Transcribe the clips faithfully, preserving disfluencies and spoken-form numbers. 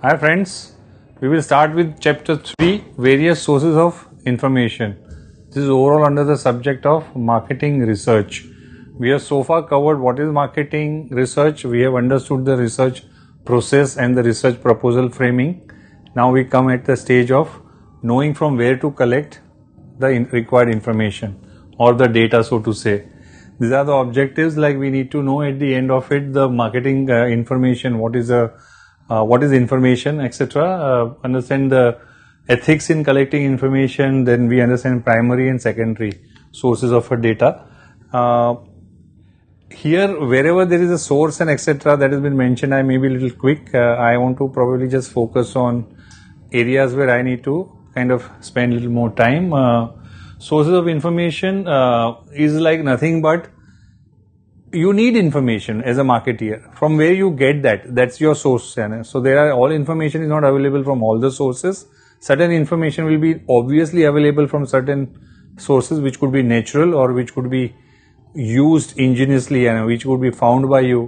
Hi friends, we will start with chapter three, various sources of information. This is overall under the subject of marketing research. We have so far covered what is marketing research. We have understood the research process and the research proposal framing. Now we come at the stage of knowing from where to collect the in required information or the data, so to say. These are the objectives, like we need to know at the end of it the marketing uh, information, what is a Uh, what is information, et cetera. Uh, understand the ethics in collecting information. Then we understand primary and secondary sources of a data. Uh, here, wherever there is a source and et cetera that has been mentioned, I may be a little quick. Uh, I want to probably just focus on areas where I need to kind of spend a little more time. Uh, sources of information uh, is like nothing but you need information as a marketeer. From where you get that, that's your source. So there are, all information is not available from all the sources. Certain information will be obviously available from certain sources, which could be natural or which could be used ingeniously and which could be found by you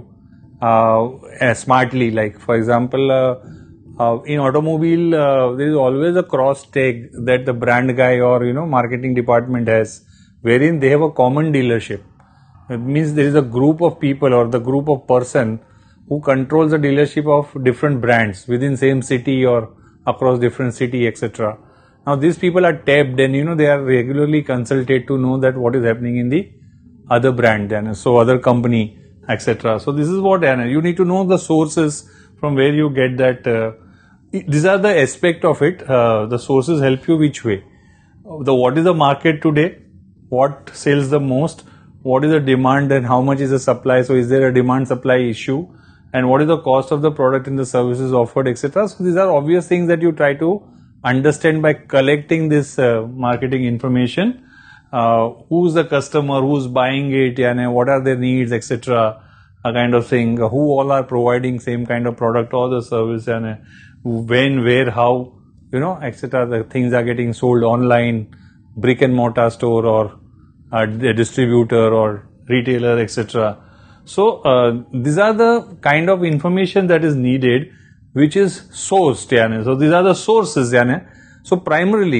uh, smartly. Like for example, uh, uh, in automobile, uh, there is always a cross tag that the brand guy or you know marketing department has, wherein they have a common dealership. It means there is a group of people or the group of person who controls the dealership of different brands within same city or across different city, et cetera. Now these people are tapped and you know they are regularly consulted to know that what is happening in the other brand, then so other company, et cetera. So this is what you need to know the sources from where you get that. Uh, these are the aspect of it. Uh, the sources help you which way. The what is the market today? What sells the most? What is the demand and how much is the supply? So is there a demand supply issue? And what is the cost of the product and the services offered, et cetera. So these are obvious things that you try to understand by collecting this uh, marketing information. Uh, who's the customer? Who's buying it? And what are their needs, et cetera. A kind of thing. Who all are providing same kind of product or the service? And when, where, how, you know, et cetera. The things are getting sold online, brick and mortar store or a distributor or retailer, et cetera. So uh, these are the kind of information that is needed, which is sourced. Yani. So these are the sources. Yani. So primarily,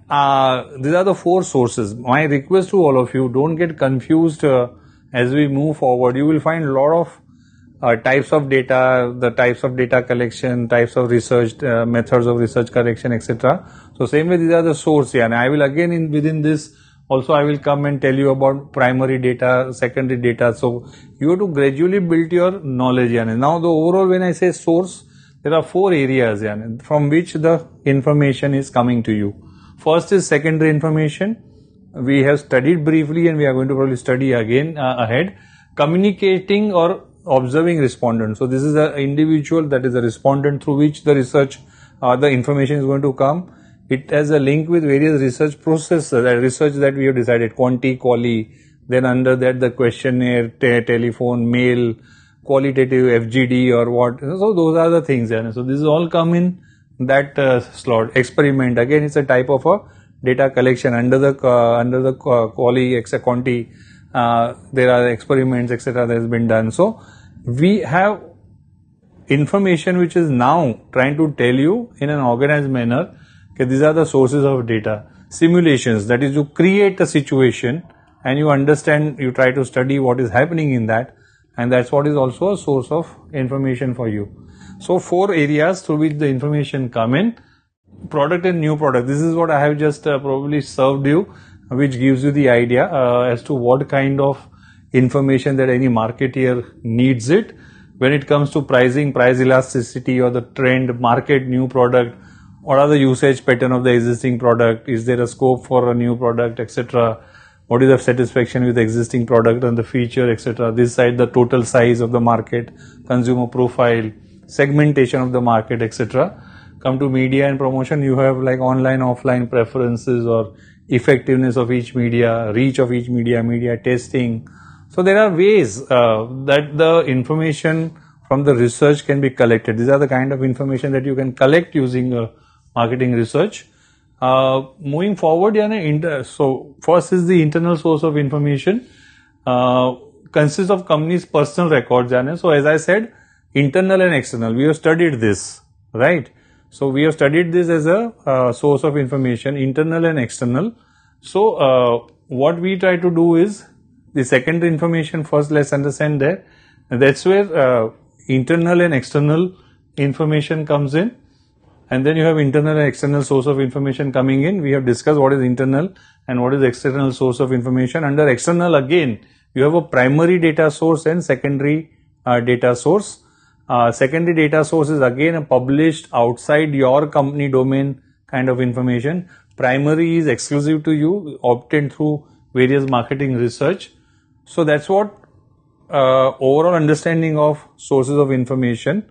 uh, these are the four sources. My request to all of you: don't get confused uh, as we move forward. You will find a lot of uh, types of data, the types of data collection, types of research uh, methods of research collection, et cetera. So same way, these are the source. Yani. I will again in within this. Also, I will come and tell you about primary data, secondary data. So, you have to gradually build your knowledge. Yani. Now, the overall, when I say source, there are four areas yani, from which the information is coming to you. First is secondary information. We have studied briefly and we are going to probably study again uh, ahead. Communicating or observing respondent. So, this is an individual, that is a respondent through which the research, uh, the information is going to come. It has a link with various research processes, uh, research that we have decided, quanti, quali, then under that the questionnaire, te telephone, mail, qualitative, F G D or what. So those are the things. Yeah. So this is all come in that uh, slot. Experiment, again it's a type of a data collection under the uh, under the uh, quali, extra quanti. Uh, there are experiments, et cetera that has been done. So we have information which is now trying to tell you in an organized manner. Okay, these are the sources of data. Simulations, that is, you create a situation and you understand, you try to study what is happening in that, and that's what is also a source of information for you. So four areas through which the information come in. Product and new product. This is what I have just uh, probably served you, which gives you the idea uh, as to what kind of information that any marketeer needs it. When it comes to pricing, price elasticity or the trend, market, new product, what are the usage pattern of the existing product? Is there a scope for a new product, et cetera? What is the satisfaction with the existing product and the feature, et cetera? This side, the total size of the market, consumer profile, segmentation of the market, et cetera. Come to media and promotion, you have like online, offline preferences or effectiveness of each media, reach of each media, media testing. So there are ways uh, that the information from the research can be collected. These are the kind of information that you can collect using a marketing research. Uh, moving forward, yeah, so first is the internal source of information. Uh, consists of company's personal records. So as I said, internal and external, we have studied this. right? So we have studied this as a uh, source of information, internal and external. So uh, what we try to do is the secondary information first. Let's understand that. And that's where uh, internal and external information comes in, and then you have internal and external source of information coming in. We have discussed what is internal and what is external source of information. Under external, again, you have a primary data source and secondary uh, data source. Uh, secondary data source is again a published outside your company domain kind of information. Primary is exclusive to you, obtained through various marketing research. So that's what uh, overall understanding of sources of information.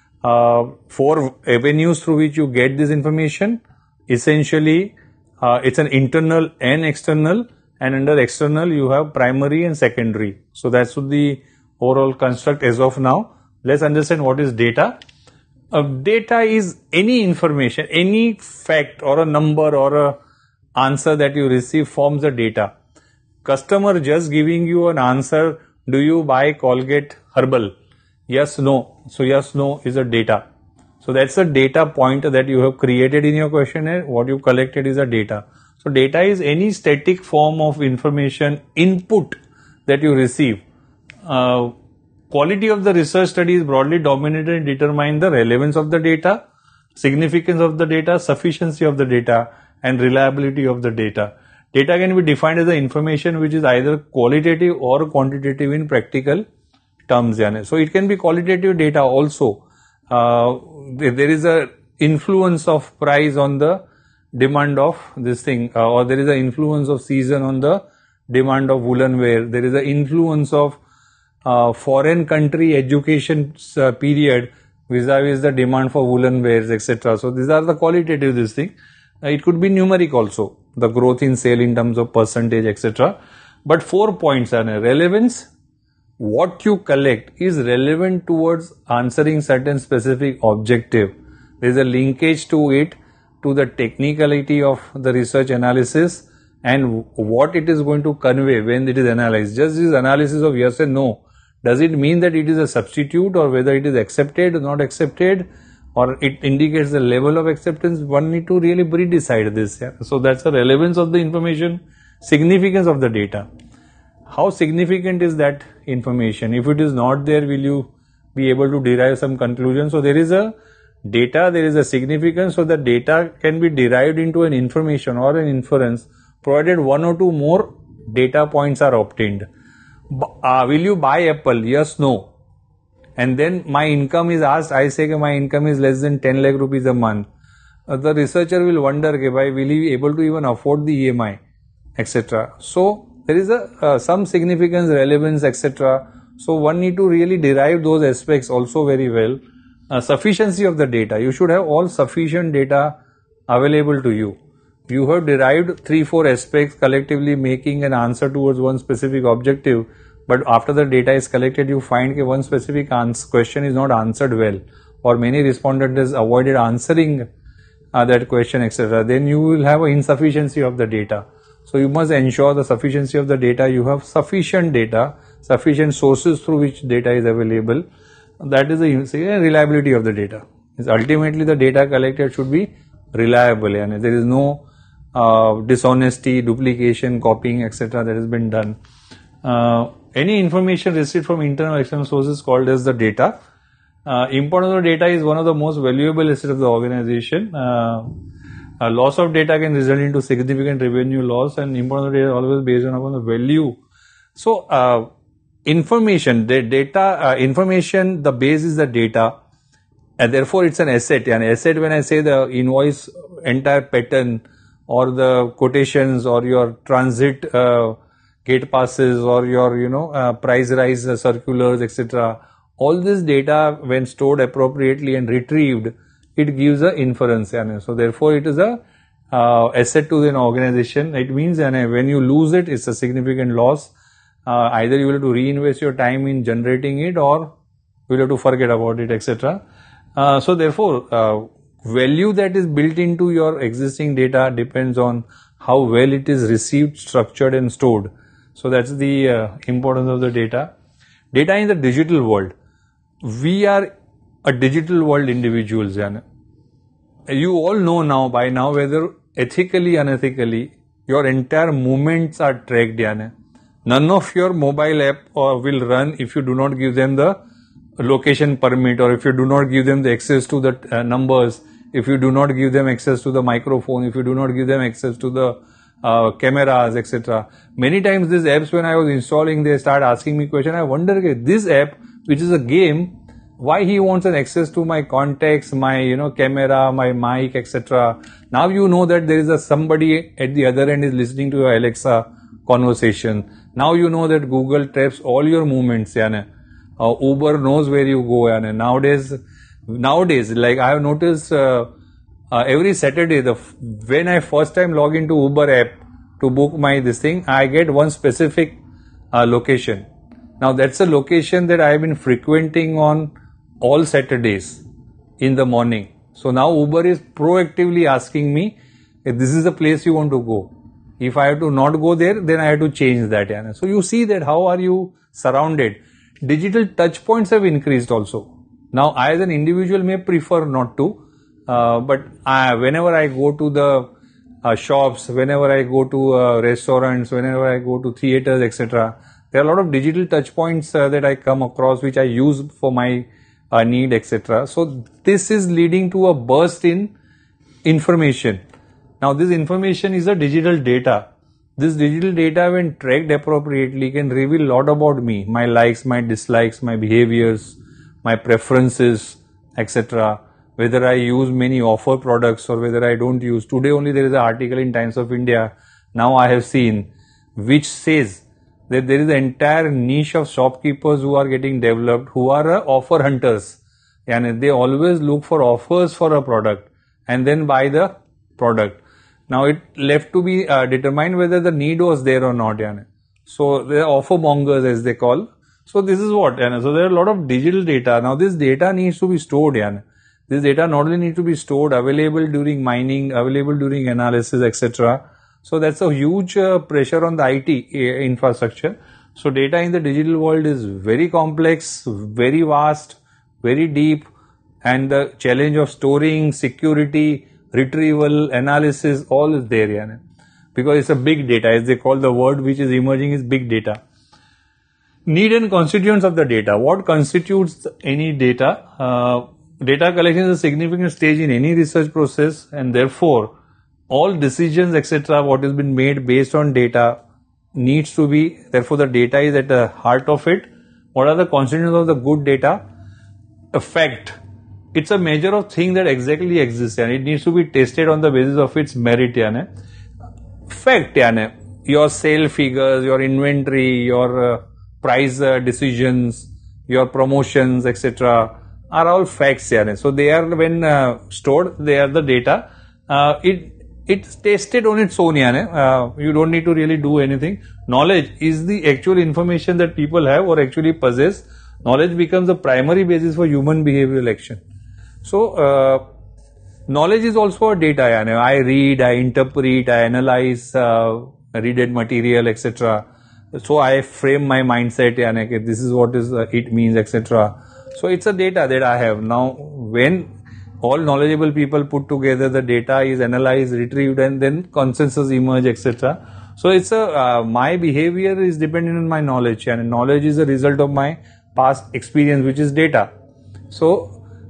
Uh, four avenues through which you get this information. Essentially, uh, it's an internal and external, and under external you have primary and secondary. So that's the overall construct as of now. Let's understand what is data. Uh, data is any information, any fact or a number or a answer that you receive forms a data. Customer just giving you an answer, do you buy Colgate Herbal? Yes, no. So yes, no is a data. So that's a data point that you have created in your questionnaire. What you collected is a data. So data is any static form of information input that you receive. Uh, Quality of the research study is broadly dominated and determine the relevance of the data, significance of the data, sufficiency of the data, and reliability of the data. Data can be defined as the information which is either qualitative or quantitative in practical terms. So it can be qualitative data also. Uh, there is a influence of price on the demand of this thing, uh, or there is an influence of season on the demand of woolen wear. There is an influence of Uh, foreign country education uh, period vis-a-vis the demand for woolen wares, et cetera. So these are the qualitative this thing. Uh, it could be numeric also, the growth in sale in terms of percentage, et cetera. But four points are relevance. What you collect is relevant towards answering certain specific objective. There is a linkage to it, to the technicality of the research analysis and what it is going to convey when it is analyzed. Just this analysis of yes and no. Does it mean that it is a substitute, or whether it is accepted or not accepted, or it indicates the level of acceptance? One need to really pre-decide this. Yeah? So that's the relevance of the information, significance of the data. How significant is that information? If it is not there, will you be able to derive some conclusion? So there is a data, there is a significance, so the data can be derived into an information or an inference, provided one or two more data points are obtained. Uh, will you buy Apple? Yes, no. And then my income is asked, I say that my income is less than ten lakh rupees a month. Uh, the researcher will wonder, okay, why will he be able to even afford the E M I, et cetera. So there is a uh, some significance, relevance, et cetera. So one need to really derive those aspects also very well. Uh, sufficiency of the data. You should have all sufficient data available to you. You have derived three, four aspects collectively making an answer towards one specific objective, but after the data is collected, you find that one specific answer, question is not answered well, or many respondents avoided answering uh, that question, et cetera. Then you will have an insufficiency of the data. So you must ensure the sufficiency of the data. You have sufficient data, sufficient sources through which data is available. That is the reliability of the data. It's ultimately, the data collected should be reliable, and there is no Uh, dishonesty, duplication, copying, et cetera that has been done. Uh, any information received from internal or external sources called as the data. Uh, importance of data is one of the most valuable assets of the organization. Uh, uh, loss of data can result into significant revenue loss, and importance of data is always based on upon the value. So, uh, information, the data, uh, information, the base is the data, and therefore it's an asset. An asset, when I say the invoice, entire pattern, or the quotations, or your transit uh, gate passes, or your you know uh, price rise uh, circulars, et cetera. All this data, when stored appropriately and retrieved, it gives a inference. Yani. So therefore, it is a uh, asset to an organization. It means yani, when you lose it, it's a significant loss. Uh, either you will have to reinvest your time in generating it, or you will have to forget about it, et cetera. Uh, so therefore. Uh, Value that is built into your existing data depends on how well it is received, structured and stored. So that's the uh, importance of the data. Data in the digital world. We are a digital world individuals. Yani. You all know now by now whether ethically, unethically, your entire movements are tracked. Yani. None of your mobile app or will run if you do not give them the location permit, or if you do not give them the access to the uh, numbers, if you do not give them access to the microphone, if you do not give them access to the uh, cameras, et cetera. Many times these apps, when I was installing, they start asking me question. I wonder, okay, this app, which is a game, why he wants an access to my contacts, my you know camera, my mic, et cetera. Now you know that there is a somebody at the other end is listening to your Alexa conversation. Now you know that Google traps all your movements. Yani. Uh, Uber knows where you go. Yani. Nowadays, nowadays, like I have noticed, uh, uh, every Saturday, the when I first time log into Uber app to book my this thing, I get one specific uh, location. Now that's a location that I have been frequenting on all Saturdays in the morning. So now Uber is proactively asking me if this is the place you want to go. If I have to not go there, then I have to change that. Yani. So you see that how are you surrounded. Digital touch points have increased also. Now I as an individual may prefer not to, uh, but I, whenever I go to the uh, shops, whenever I go to uh, restaurants, whenever I go to theaters, et cetera, there are a lot of digital touch points uh, that I come across which I use for my uh, need, et cetera. So this is leading to a burst in information. Now this information is a digital data. This digital data, when tracked appropriately, can reveal a lot about me, my likes, my dislikes, my behaviors, my preferences, et cetera. Whether I use many offer products or whether I don't use. Today only there is an article in Times of India, now I have seen, which says that there is an entire niche of shopkeepers who are getting developed, who are uh, offer hunters. And they always look for offers for a product and then buy the product. Now it left to be uh, determined whether the need was there or not. Yani. So they are offer mongers as they call. So this is what. Yani. So there are a lot of digital data. Now this data needs to be stored. Yani. This data not only needs to be stored, available during mining, available during analysis, et cetera. So that's a huge uh, pressure on the I T uh, infrastructure. So data in the digital world is very complex, very vast, very deep, and the challenge of storing, security, retrieval, analysis, all is there. Yani. Because it's a big data, as they call the word which is emerging is big data. Need and constituents of the data. What constitutes any data? Uh, data collection is a significant stage in any research process, and therefore all decisions, et cetera, what has been made based on data needs to be, therefore the data is at the heart of it. What are the constituents of the good data? A fact. It's a measure of thing that exactly exists and it needs to be tested on the basis of its merit. Yani. Fact, yani. Your sale figures, your inventory, your uh, price uh, decisions, your promotions, et cetera are all facts. Yani. So they are when uh, stored, they are the data. Uh, it it's tested on its own. Yani. Uh, you don't need to really do anything. Knowledge is the actual information that people have or actually possess. Knowledge becomes the primary basis for human behavioral action. So, uh, knowledge is also a data. Yani. I read, I interpret, I analyze, uh, read material, et cetera. So, I frame my mindset. Yani, this is what is uh, it means, et cetera. So, it's a data that I have. Now, when all knowledgeable people put together, the data is analyzed, retrieved, and then consensus emerge, et cetera. So, it's a uh, my behavior is dependent on my knowledge, and knowledge is a result of my past experience, which is data. So,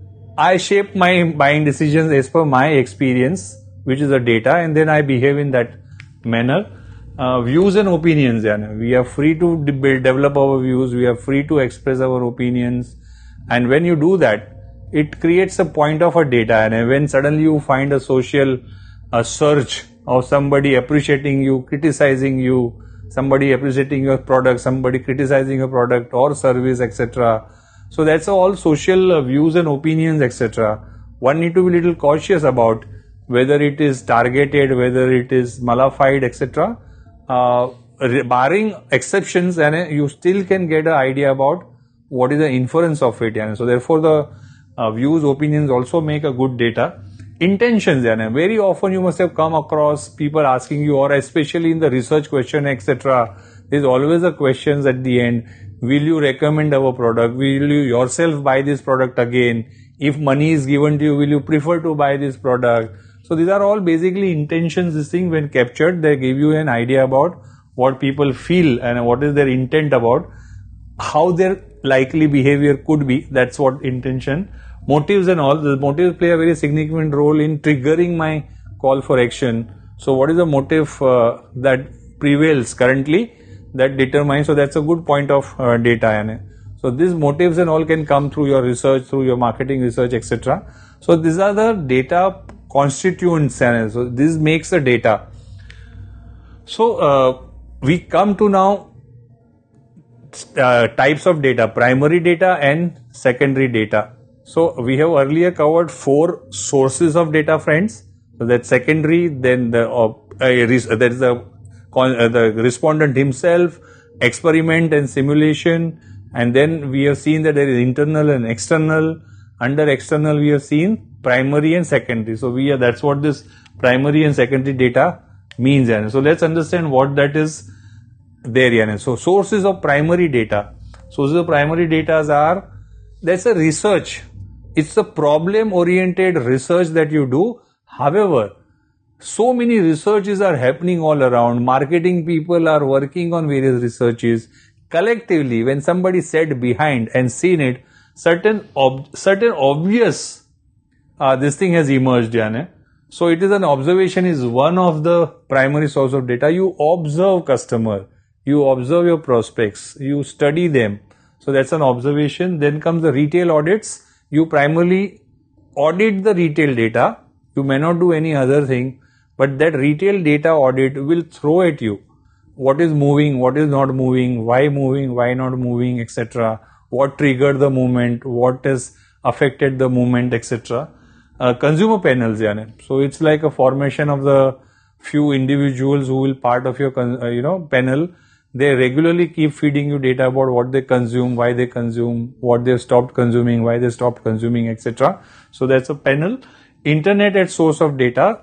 I shape my buying decisions as per my experience, which is the data, and then I behave in that manner. Uh, views and opinions, yani. We are free to de- develop our views, we are free to express our opinions, and when you do that, it creates a point of a data, and when suddenly you find a social a surge of somebody appreciating you, criticizing you, somebody appreciating your product, somebody criticizing your product or service, et cetera. So that's all social uh, views and opinions, et cetera. One need to be little cautious about whether it is targeted, whether it is mollified, et cetera. Uh, barring exceptions, and you still can get an idea about what is the inference of it. And so therefore the uh, views, opinions also make a good data. Intentions, and very often you must have come across people asking you, or especially in the research question, et cetera. There's always a questions at the end. Will you recommend our product? Will you yourself buy this product again? If money is given to you, will you prefer to buy this product? So these are all basically intentions. This thing, when captured, they give you an idea about what people feel and what is their intent about, how their likely behavior could be. That's what intention. Motives and all. The motives play a very significant role in triggering my call for action. So what is the motive uh, that prevails currently, that determines? So that's a good point of uh, data. So these motives and all can come through your research, through your marketing research, et cetera. So these are the data constituents. So this makes the data. So uh, we come to now uh, types of data: primary data and secondary data. So we have earlier covered four sources of data, friends. So that's secondary, then the uh, there is the uh, the respondent himself, experiment and simulation, and then we have seen that there is internal and external. Under external, we have seen primary and secondary. So we are, that's what this primary and secondary data means. Yani. So let's understand what that is there. Yani. So sources of primary data. Sources of primary data are, that's a research. It's a problem-oriented research that you do. However, so many researches are happening all around. Marketing people are working on various researches. Collectively, when somebody sat behind and seen it, certain ob certain obvious uh, this thing has emerged. Yani. So it is an observation is one of the primary source of data. You observe customer, you observe your prospects, you study them. So that's an observation. Then comes the retail audits. You primarily audit the retail data. You may not do any other thing, but that retail data audit will throw at you what is moving, what is not moving, why moving, why not moving, et cetera. What triggered the movement, what has affected the movement, et cetera. Uh, consumer panels, yani. So it's like a formation of the few individuals who will part of your uh, you know panel. They regularly keep feeding you data about what they consume, why they consume, what they stopped consuming, why they stopped consuming, et cetera. So that's a panel. Internet as source of data.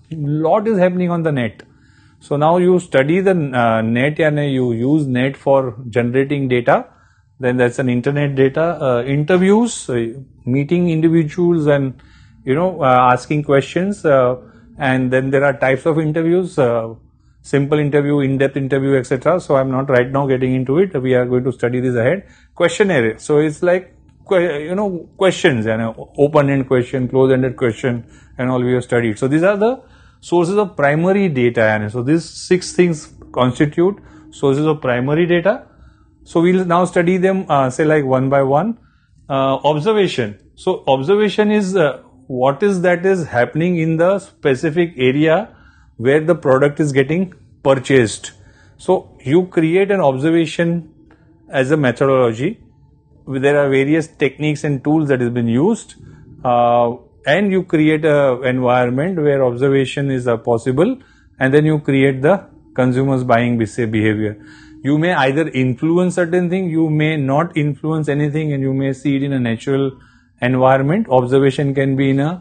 Lot is happening on the net. So now you study the uh, net, yani you use net for generating data. Then that's an internet data. Uh, interviews, uh, meeting individuals and you know uh, asking questions. Uh, and then there are types of interviews. Uh, simple interview, in-depth interview, et cetera. So I'm not right now getting into it. We are going to study this ahead. Questionnaire. So it's like, you know, questions, you know, open-ended question, close-ended question, and all we have studied. So these are the sources of primary data. And so these six things constitute sources of primary data. So we'll now study them, uh, say like one by one. Uh, observation. So observation is uh, what is that is happening in the specific area where the product is getting purchased. So you create an observation as a methodology. There are various techniques and tools that has been used, uh, and you create a environment where observation is uh, possible, and then you create the consumer's buying behavior. You may either influence certain thing, you may not influence anything, and you may see it in a natural environment. Observation can be in a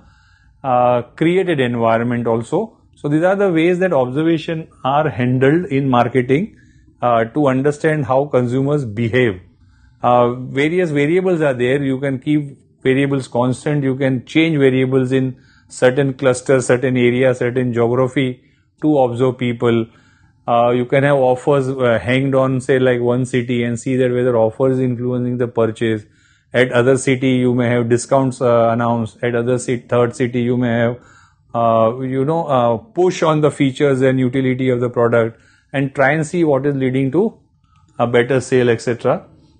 uh, created environment also. So these are the ways that observation are handled in marketing uh, to understand how consumers behave. Uh, various variables are there. You can keep variables constant. You can change variables in certain clusters, certain areas, certain geography to observe people. Uh, you can have offers uh, hanged on, say, like one city and see that whether offer is influencing the purchase. At other city, you may have discounts uh, announced. At other city, third city, you may have Uh, you know, uh, push on the features and utility of the product and try and see what is leading to a better sale, et cetera.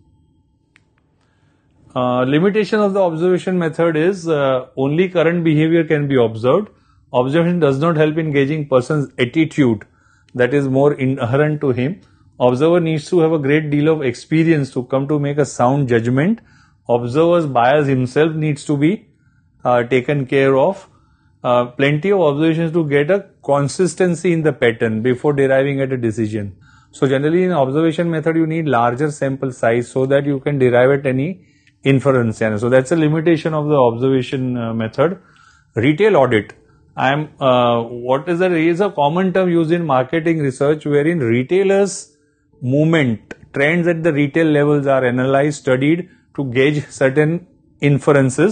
Uh, limitation of the observation method is uh, only current behavior can be observed. Observation does not help in gauging person's attitude that is more inherent to him. Observer needs to have a great deal of experience to come to make a sound judgment. Observer's bias himself needs to be uh, taken care of. Uh, plenty of observations to get a consistency in the pattern before deriving at a decision. So generally in observation method you need larger sample size so that you can derive at any inference. So that's a limitation of the observation uh, method. Retail audit. I am uh, what is that? Is a common term used in marketing research wherein retailers' movement trends at the retail levels are analyzed, studied to gauge certain inferences.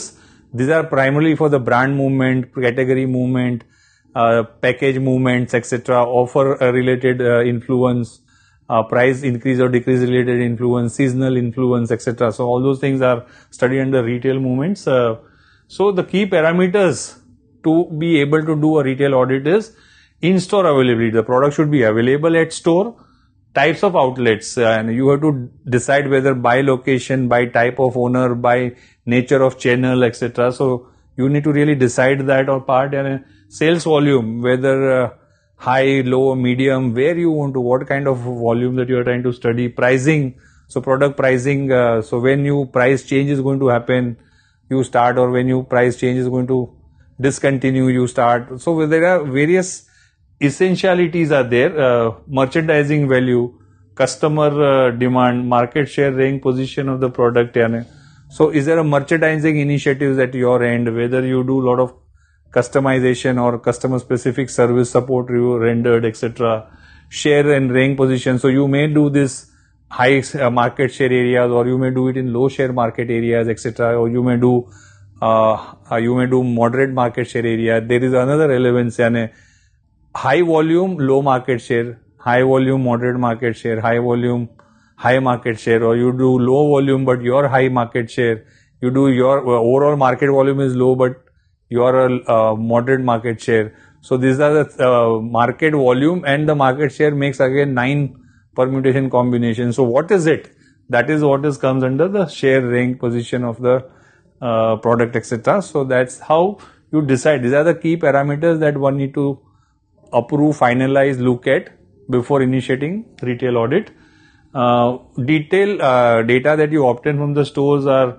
These are primarily for the brand movement, category movement, uh, package movements, et cetera. Offer uh, related uh, influence, uh, price increase or decrease related influence, seasonal influence, et cetera. So all those things are studied under retail movements. Uh, so the key parameters to be able to do a retail audit is in-store availability. The product should be available at store. Types of outlets, uh, and you have to decide whether by location, by type of owner, by nature of channel, et cetera. So you need to really decide that or part. And uh, sales volume, whether uh, high, low, medium, where you want to, what kind of volume that you are trying to study. Pricing, so product pricing. Uh, so when you price change is going to happen, you start, or when you price change is going to discontinue, you start. So there are various essentialities are there, uh, merchandising value, customer uh, demand, market share, rank position of the product. Yani. So is there a merchandising initiatives at your end, whether you do a lot of customization or customer specific service support you rendered, et cetera. Share and rank position. So you may do this high uh, market share areas, or you may do it in low share market areas, et cetera. Or you may do uh, you may do moderate market share area. There is another relevance. Yani, high volume, low market share, high volume, moderate market share, high volume, high market share, or you do low volume but your high market share, you do your uh, overall market volume is low but your uh, moderate market share. So these are the uh, market volume and the market share makes again nine permutation combinations. So what is it? That is what is comes under the share, rank, position of the uh, product, et cetera. So that's how you decide. These are the key parameters that one need to approve, finalize, look at before initiating retail audit. Uh, detail uh, data that you obtain from the stores are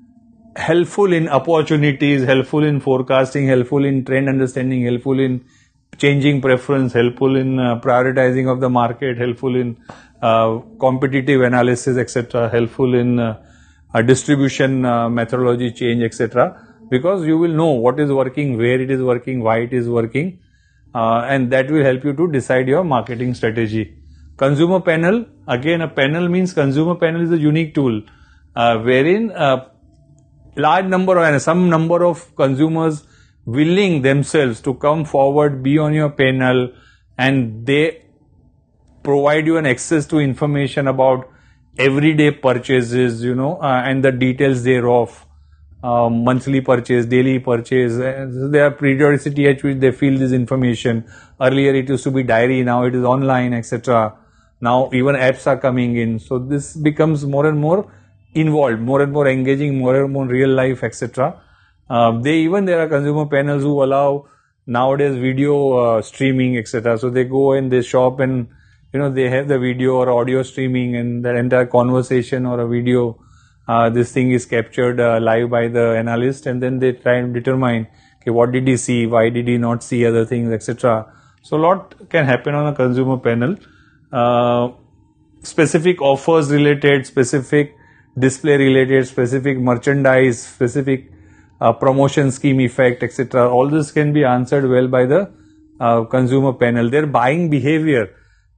helpful in opportunities, helpful in forecasting, helpful in trend understanding, helpful in changing preference, helpful in uh, prioritizing of the market, helpful in uh, competitive analysis, et cetera, helpful in uh, uh, distribution uh, methodology change, et cetera. Because you will know what is working, where it is working, why it is working. Uh, and that will help you to decide your marketing strategy. Consumer panel, again a panel means consumer panel is a unique tool uh, wherein a large number or some number of consumers willing themselves to come forward, be on your panel, and they provide you an access to information about everyday purchases, you know, uh, and the details thereof. Uh, monthly purchase, daily purchase, uh, there are periodicity at which they feel this information. Earlier it used to be diary, now it is online, et cetera. Now even apps are coming in. So this becomes more and more involved, more and more engaging, more and more real life, et cetera. Uh, they even there are consumer panels who allow nowadays video uh, streaming, et cetera. So they go and they shop and you know they have the video or audio streaming and the entire conversation or a video. Uh, this thing is captured uh, live by the analyst, and then they try and determine okay, what did he see, why did he not see other things, et cetera. So a lot can happen on a consumer panel. Uh, specific offers related, specific display related, specific merchandise, specific uh, promotion scheme effect, et cetera. All this can be answered well by the uh, consumer panel. Their buying behavior,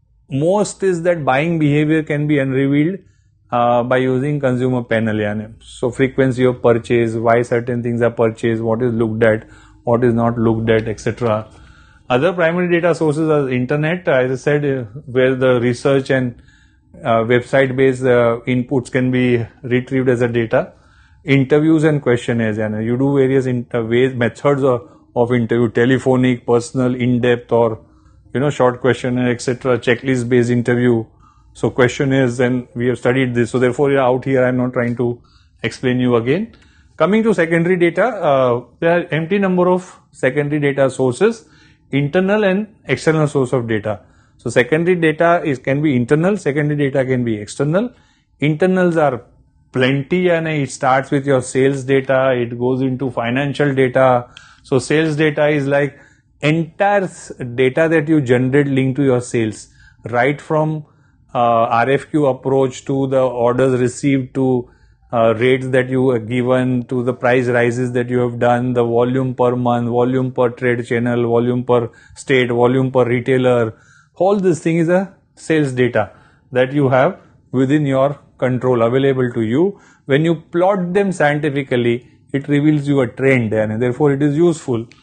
most is that buying behavior can be unrevealed Uh, by using consumer panel. Yani. So frequency of purchase, why certain things are purchased, what is looked at, what is not looked at, et cetera. Other primary data sources are internet, as I said, uh, where the research and uh, website based uh, inputs can be retrieved as a data. Interviews and questionnaires. Yani. You do various inter- ways, methods of, of interview, telephonic, personal, in-depth, or you know short questionnaire, et cetera. Checklist based interview. So question is, and we have studied this. So therefore, out here, I'm not trying to explain you again. Coming to secondary data, uh, there are empty number of secondary data sources, internal and external source of data. So secondary data is can be internal, secondary data can be external. Internals are plenty, and it starts with your sales data. It goes into financial data. So sales data is like entire data that you generate linked to your sales, right from Uh, R F Q approach to the orders received to uh, rates that you have given to the price rises that you have done, the volume per month, volume per trade channel, volume per state, volume per retailer. All this thing is a sales data that you have within your control available to you. When you plot them scientifically, it reveals you a trend and therefore it is useful.